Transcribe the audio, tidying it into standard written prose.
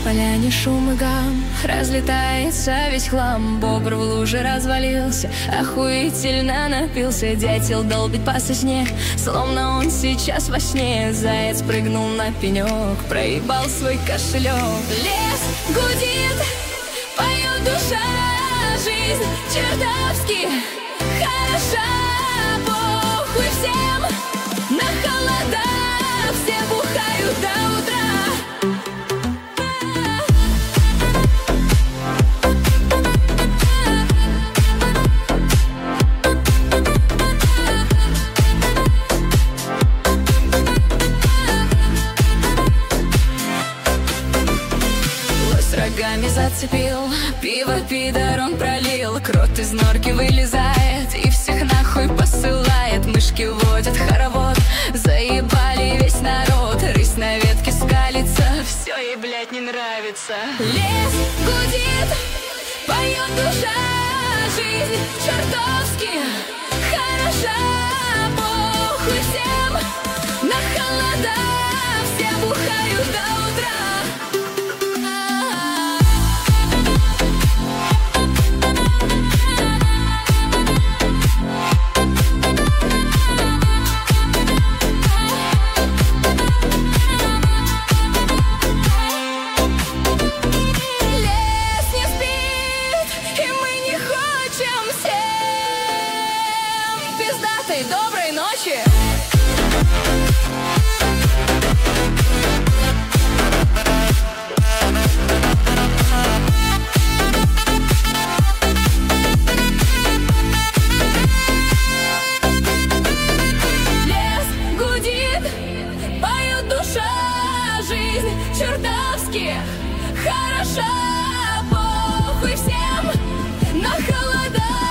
поляне шум и гам, разлетается весь хлам. Бобр в луже развалился, охуительно напился. Дятел долбит по сосне, словно он сейчас во сне. Заяц прыгнул на пенек, проебал свой кошелек. Лес гудит, поет душа, жизнь чертовски хороша. Похуй всем на холода, все бухают до утра. Рогами зацепил, пиво пидор он пролил. Крот из норки вылезает и всех нахуй посылает. Мышки водят хоровод, заебали весь народ. Рысь на ветке скалится, все ей, блядь, не нравится. Лес гудит, поет душа, жизнь чертовски хороша. Похуй всем на холода, все бухают до утра. Доброй ночи! Лес гудит, поет душа, жизнь чертовски хороша. Похуй всем на холода.